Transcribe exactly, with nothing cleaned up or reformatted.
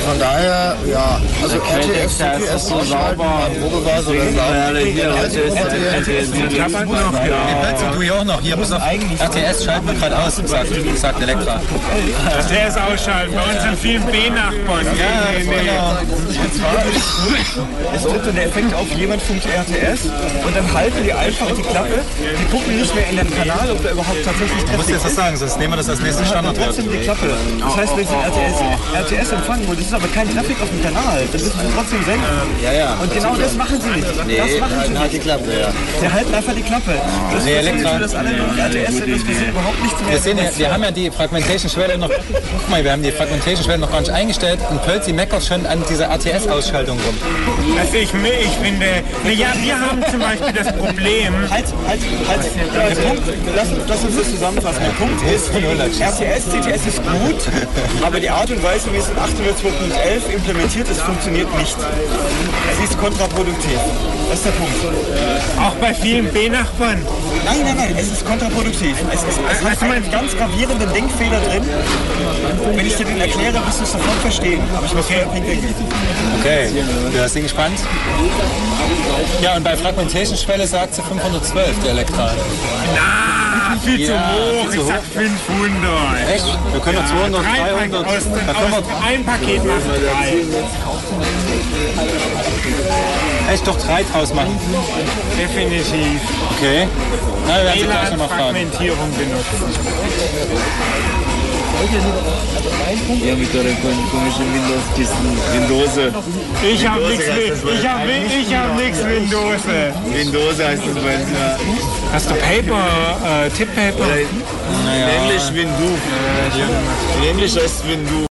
von daher, ja, also R T S, C P S so sauber, Probeweise oder so. Du hier auch noch, hier muss noch R T S schalten wir gerade aus, sagt, sagt Elektra. R T S ausschalten, bei uns sind viele B-Nachbarn. Ja, genau. Es tritt so der Effekt auf, jemand funkt R T S und dann halten die einfach die Klappe, die gucken nicht mehr in den Kanal, ob da überhaupt tatsächlich Traffic ist. Du musst jetzt was sagen, sonst nehmen wir das als nächsten Standard. Trotzdem die Klappe. Das heißt, wenn sie R T S, R T S empfangen und es ist aber kein Traffic auf dem Kanal, dann müssen sie trotzdem senden. Ja, ja. Und genau das machen sie nicht. Nee, das machen halten sie halt nicht. die Klappe, ja. Sie halten einfach die Klappe. Das Nee, ist Elektra. so, dass alle nur R T S sind, dass wir sehen überhaupt nichts mehr. Wir, sehen ja, wir haben ja die Fragmentation-Schwelle noch, guck mal, wir haben die Fragmentation-Schwelle noch gar nicht eingestellt und Pölzi meckert schon an dieser R T S-Ausschaltung rum. Also ich, ich finde, naja, wir haben zum Beispiel das Problem. Halt, halt, halt. Der Punkt, lass, lass uns das zusammenfassen. Der Punkt ist, R T S, C T S ist gut, aber die Art und Weise, wie es in achthundertzwei Punkt elf implementiert ist, funktioniert nicht. Sie ist kontraproduktiv. Das ist der Punkt. Auch bei vielen B-Nachbarn. Nein, nein, nein, es ist kontraproduktiv. Es, ist, es hat einen ganz gravierenden Denkfehler drin. Wenn ich dir den erkläre, wirst du es sofort verstehen. Aber ich muss vorher pinkeln gehen. Okay, du hast ihn gespannt. Ja, und bei Fragmentation-Schwelle sagt sie fünfhundertzwölf, die Elektra. Na, viel zu Ja, hoch. viel zu Ich sag hoch. fünfhundert. Echt? Wir können noch zweihundert, Drei dreihundert. Pack- aus, Da können aus, ein Paket macht drei. wir echt doch drei draus machen. Definitiv. Okay. Na, wir werden sie gleich nochmal fragen. WLAN-Fragmentierung benutzen. Ja, mit der komischen Windows-Kisten, Windose. Ich hab nix, ich hab, ich hab nix Windows. Windose heißt das bei uns, ja. Hast du Paper, äh, Tipppaper? In Englisch Windu. In Englisch heißt Windu.